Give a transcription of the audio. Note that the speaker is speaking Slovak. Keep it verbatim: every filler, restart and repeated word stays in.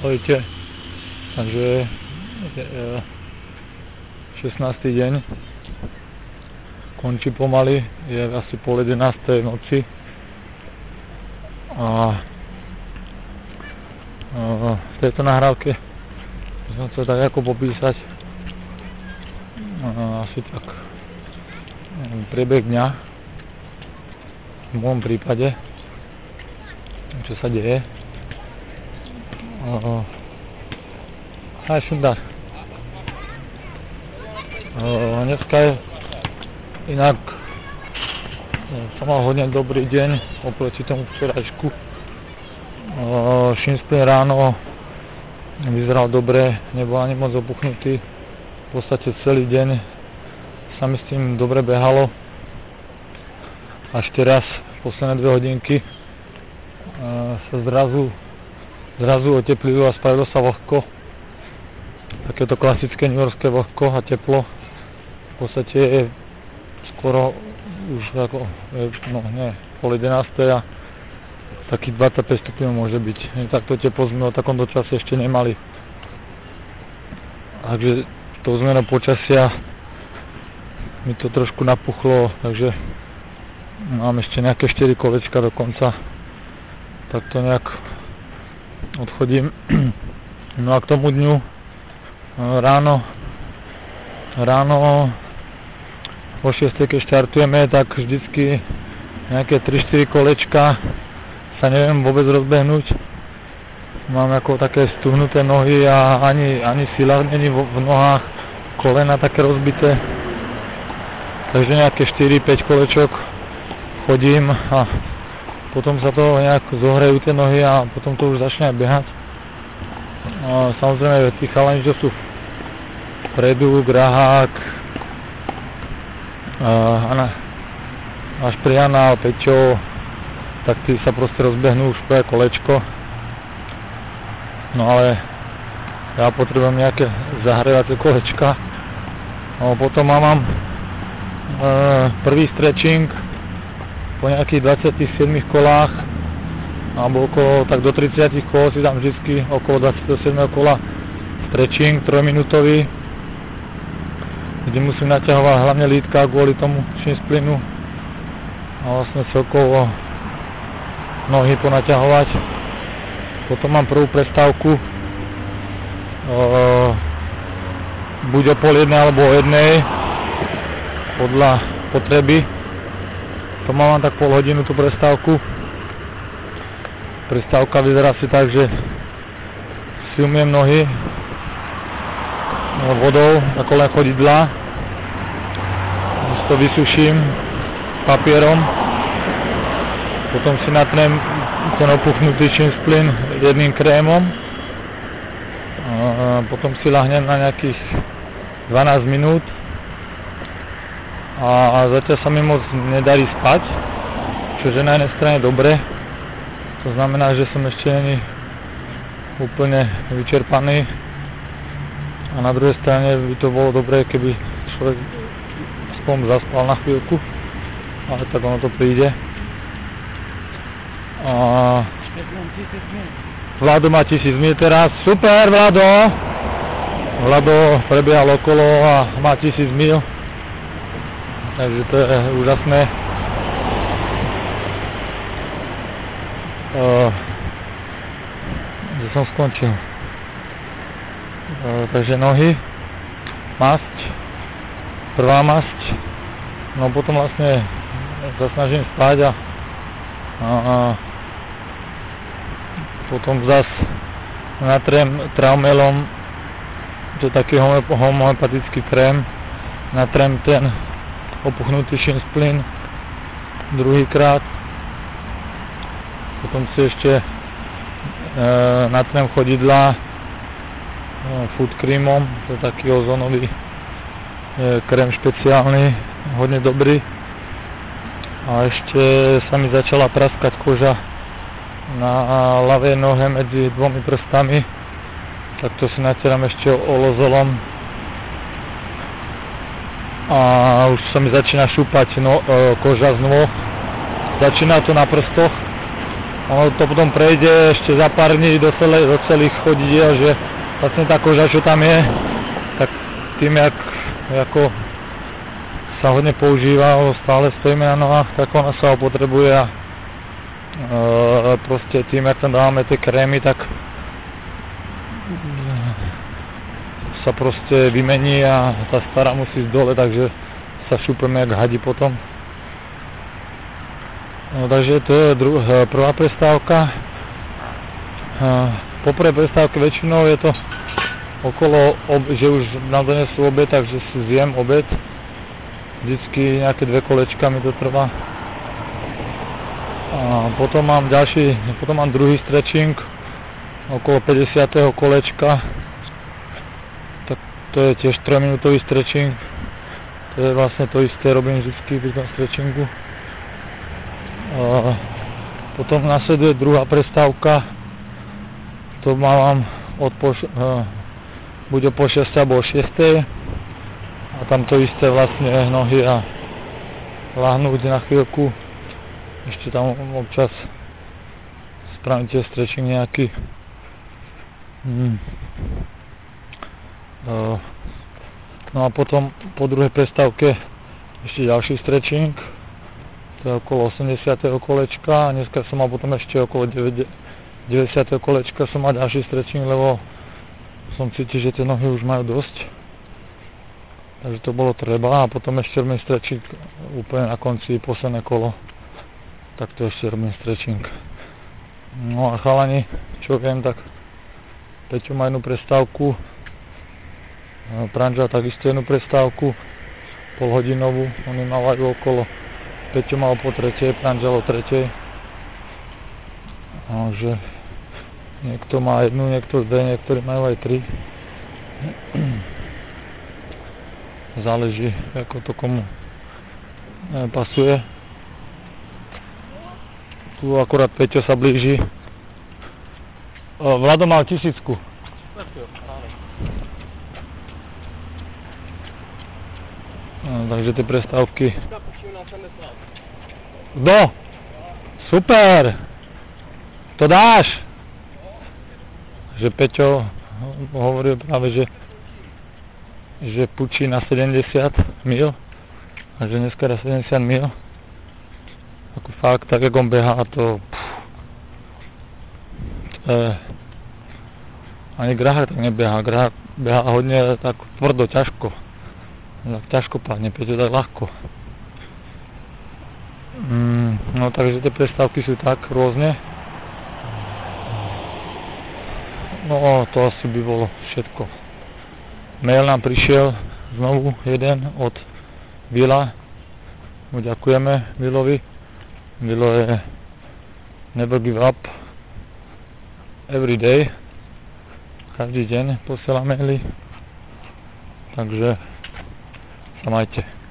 Ahojte. Takže šestnásty deň. Končí pomaly, je asi pol jedenástej v noci. A v tejto nahrávke som chcel tak ako popísať asi tak priebeh dňa v môjom prípade, čo sa deje. Hi Sundar. Dneska je inak som mal hodne dobrý deň oproti tomu včerajšku. Shin splint ráno vyzeral dobre, nebol ani moc opuchnutý. V podstate celý deň sa mi s tým dobre behalo. Až teraz, posledné dve hodinky, sa zrazu, zrazu oteplilo a spravilo sa vlhko. Takéto klasické newyorské vlhko a teplo. V podstate je skoro už ako, no nie, pol jedenástej a takých dvadsaťpäť stupňov môže byť. Takto teplo sme o takomto čase ešte nemali. Takže tou zmenou počasia mi to trošku napuchlo, takže mám ešte nejaké štyri kolečka do konca. Tak to nejak odchodím. No a k tomu dňu ráno ráno o šiestej, keď štartujeme, tak vždycky nejaké tri štyri kolečka sa neviem vôbec rozbehnúť. Mám ako také stuhnuté nohy a ani, ani sila není v nohách, kolena také rozbité. Takže nejaké štyri päť kolečok chodím a potom sa to nejak zohrejú tie nohy a potom to už začne aj behať. A samozrejme tí chalani, čo sú vpredu, Grahák, Ana, až Priana, Peťo, tak tí sa proste rozbehnú už prvé kolečko. No ale ja potrebujem nejaké zahrievacie kolečka. No potom mám e, prvý stretching po nejakých dvadsiatich siedmich kolách, alebo okolo, tak do tridsiatich kol si dám vždycky okolo dvadsiateho siedmeho kola stretching trojminútový, kde musím naťahovať hlavne lítka kvôli tomu shin splintu a vlastne celkovo nohy ponaťahovať. Potom mám prvú prestávku e, buď o pol jednej alebo o jednej podľa potreby. To mám tak pol hodinu tú prestávku. Prestávka vyzerá si tak, že si umiem nohy vodou ako len chodidlá. To vysuším papierom. Potom si natrem ten opuchnutý shin splint jedným krémom. A potom si ľahnem na nejakých dvanásť minút. A zatiaľ sa mi moc nedarí spať, čo je na jednej strane dobre. To znamená, že som ešte není úplne vyčerpaný. A na druhej strane by to bolo dobré, keby človek aspoň zaspal na chvíľku. Ale tak ono to príde. A Vlado má tisíc mil teraz. Super, Vlado! Vlado prebiehal okolo a má tisíc mil. Takže to je úžasné. Uh, že som skončil. Uh, takže nohy, masť, prvá masť. No potom vlastne sa snažím spať a, a, a potom zas natrem traumelom, to je taký homeopatický krém, natrem ten opuchnutý shin splint druhýkrát. Potom si ešte e, natrem chodidlá e, food creamom, to je taký ozónový e, krém špeciálny, hodne dobrý. A ešte sa mi začala praskať koža na ľavej nohe medzi dvomi prstami, tak to si natieram ešte olozolom. A už sa mi začína šúpať no, e, koža z nôh. Začína to na prstoch, ono to potom prejde ešte za pár dní do, celé, do celých chodidiel, že vlastne tá koža, čo tam je, tak tým, jak, ako sa hodne používa, stále stojíme na nohách, tak ona sa opotrebuje a e, proste tým, jak tam dávame tie krémy, tak sa proste vymení a tá stará musí ísť dole, takže sa šúpeme jak hadi potom. No takže to je druhá, prvá prestávka. Po prvej prestávke väčšinou je to okolo, že už nám donesú obed, takže si zjem obed. Vždycky nejaké dve kolečka mi to trvá. A potom mám ďalší, potom mám druhý stretching okolo päťdesiateho kolečka. Tak to je tiež trojminútový stretching. To je vlastne to isté, robím vždycky pri tom stretchingu. A potom nasleduje druhá prestávka. To mám od po, buď o pol šiestej alebo o šiestej. A tam to isté vlastne nohy a lahnúť na chvíľku. Ešte tam občas spravím tiež stretching nejaký. Hmm. Uh, no a potom po druhej prestávke ešte ďalší stretching, to je okolo osemdesiateho kolečka a dneska som mal potom ešte okolo deväťdesiateho kolečka som mal ďalší stretching, lebo som cítil, že tie nohy už majú dosť, takže to bolo treba a potom ešte robím stretching úplne na konci, posledné kolo, tak to ešte robím stretching. No a chalani, čo viem, tak Peťo má jednu prestávku, Pranža takisto jednu prestávku, polhodinovú, oni mávajú okolo, Peťo mal po tretej, Pranža o tretej. Takže niekto má jednu, niekto dve, niektorí majú aj tri. Záleží, ako to komu pasuje. Tu akorát Peťo sa blíži. Vlado mal tisícku. No, takže tie prestávky. No, super! To dáš! Že Peťo hovoril práve, že že pučí na sedemdesiat mil a že dneska na sedemdesiat mil. Ako fakt, tak jak on behá, to pff, to je ani Grahar tak nebeha, Grahar beha hodne tak tvrdo, ťažko. Tak ťažko padne, Peťo tak ľahko. Mm, no takže tie prestávky sú tak rôzne. No to asi by bolo všetko. Mail nám prišiel znovu jeden od Vila. Mu ďakujeme Vilovi. Vilo je never give up every day. Každý deň posiela maily. Takže sa majte.